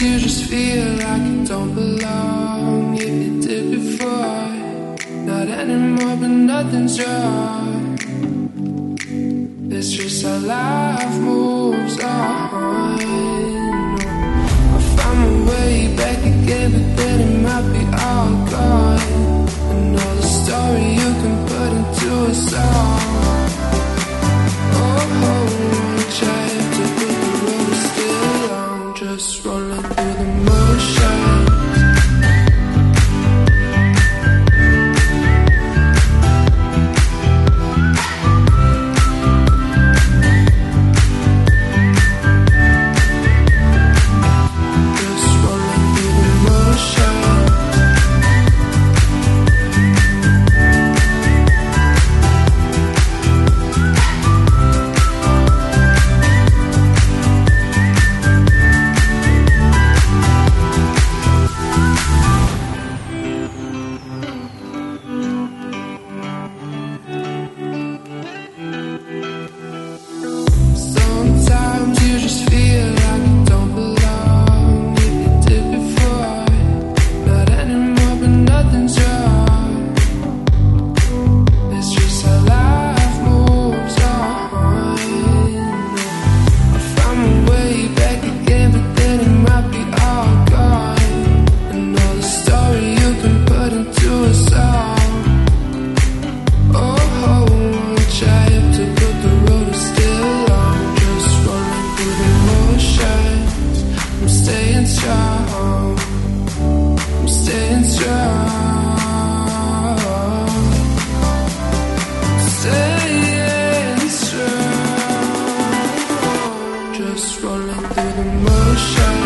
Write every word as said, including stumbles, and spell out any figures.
you just feel like you don't belong. If you did before, not anymore, but nothing's wrong. It's just how life moves on. I found my way back again, but then it might be all gone. And all the story you can put into a song. Oh, try to put the road still on, just rolling through the motion. Just rolling through the motion.